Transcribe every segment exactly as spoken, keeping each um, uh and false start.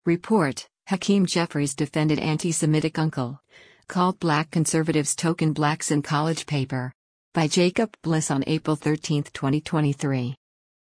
Report: Hakeem Jeffries defended anti-Semitic uncle. Called black conservatives token blacks in college paper. By Jacob Bliss on April thirteenth, twenty twenty-three.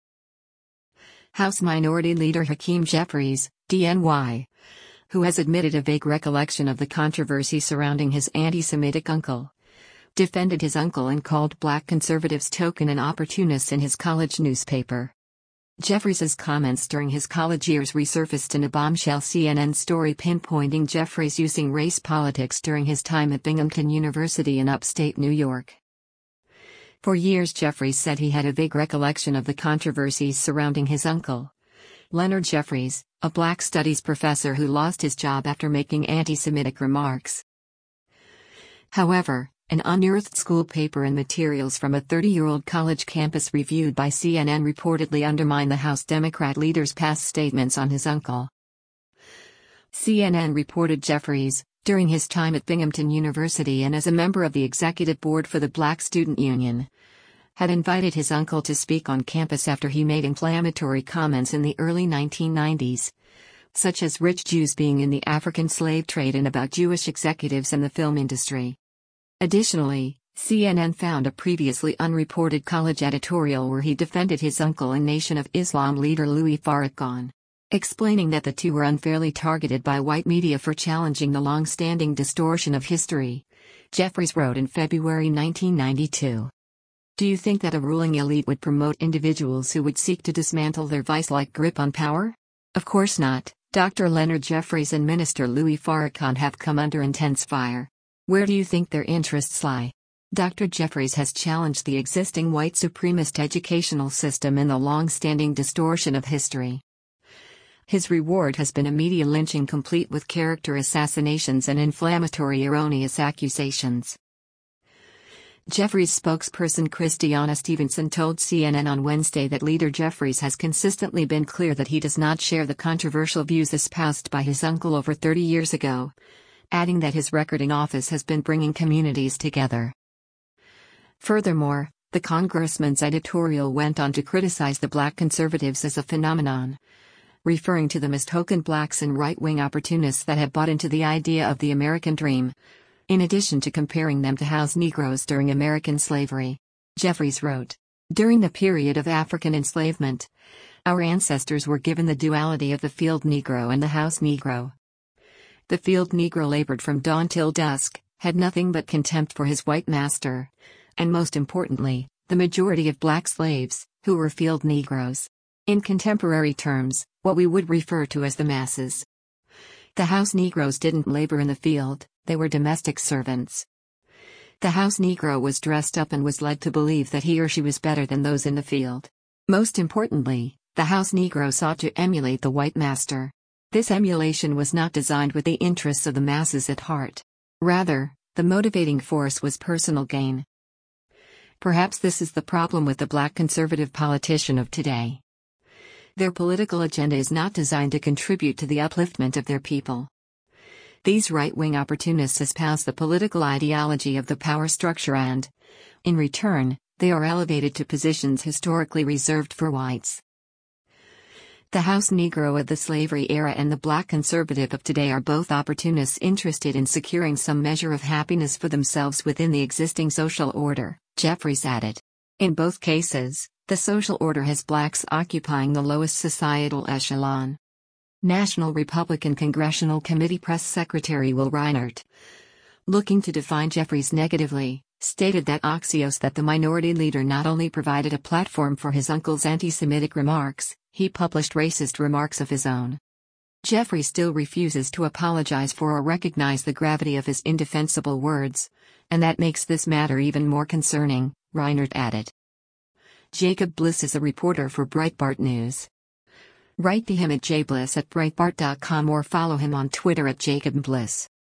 House Minority Leader Hakeem Jeffries, D N Y, who has admitted a vague recollection of the controversy surrounding his anti-Semitic uncle, defended his uncle and called black conservatives token and opportunists in his college newspaper. Jeffries's comments during his college years resurfaced in a bombshell C N N story pinpointing Jeffries using race politics during his time at Binghamton University in upstate New York. For years Jeffries said he had a vague recollection of the controversies surrounding his uncle, Leonard Jeffries, a black studies professor who lost his job after making anti-Semitic remarks. However, an unearthed school paper and materials from a thirty-year-old college campus reviewed by C N N reportedly undermine the House Democrat leader's past statements on his uncle. C N N reported Jeffries, during his time at Binghamton University and as a member of the executive board for the Black Student Union, had invited his uncle to speak on campus after he made inflammatory comments in the early nineteen nineties, such as rich Jews being in the African slave trade and about Jewish executives in the film industry. Additionally, C N N found a previously unreported college editorial where he defended his uncle and Nation of Islam leader Louis Farrakhan, explaining that the two were unfairly targeted by white media for challenging the long-standing distortion of history, Jeffries wrote in February nineteen ninety-two. Do you think that a ruling elite would promote individuals who would seek to dismantle their vice-like grip on power? Of course not. Doctor Leonard Jeffries and Minister Louis Farrakhan have come under intense fire. Where do you think their interests lie? Doctor Jeffries has challenged the existing white supremacist educational system and the long-standing distortion of history. His reward has been a media lynching complete with character assassinations and inflammatory erroneous accusations. Jeffries spokesperson Christiana Stevenson told C N N on Wednesday that Leader Jeffries has consistently been clear that he does not share the controversial views espoused by his uncle over thirty years ago, adding that his record in office has been bringing communities together. Furthermore, the congressman's editorial went on to criticize the black conservatives as a phenomenon, referring to them as token blacks and right-wing opportunists that have bought into the idea of the American dream, in addition to comparing them to house Negroes during American slavery. Jeffries wrote, "During the period of African enslavement, our ancestors were given the duality of the field Negro and the house Negro. The field Negro labored from dawn till dusk, had nothing but contempt for his white master, and most importantly, the majority of black slaves, who were field Negroes. In contemporary terms, what we would refer to as the masses. The house Negroes didn't labor in the field, they were domestic servants. The house Negro was dressed up and was led to believe that he or she was better than those in the field. Most importantly, the house Negro sought to emulate the white master. This emulation was not designed with the interests of the masses at heart. Rather, the motivating force was personal gain. Perhaps this is the problem with the black conservative politician of today. Their political agenda is not designed to contribute to the upliftment of their people. These right-wing opportunists espouse the political ideology of the power structure and, in return, they are elevated to positions historically reserved for whites. The house Negro of the slavery era and the black conservative of today are both opportunists interested in securing some measure of happiness for themselves within the existing social order, Jeffries added. In both cases, the social order has blacks occupying the lowest societal echelon. National Republican Congressional Committee Press Secretary Will Reinert, looking to define Jeffries negatively, stated that Axios that the minority leader not only provided a platform for his uncle's anti-Semitic remarks, he published racist remarks of his own. Jeffries still refuses to apologize for or recognize the gravity of his indefensible words, and that makes this matter even more concerning, Reinert added. Jacob Bliss is a reporter for Breitbart News. Write to him at jbliss at breitbart dot com or follow him on Twitter at Jacob Bliss.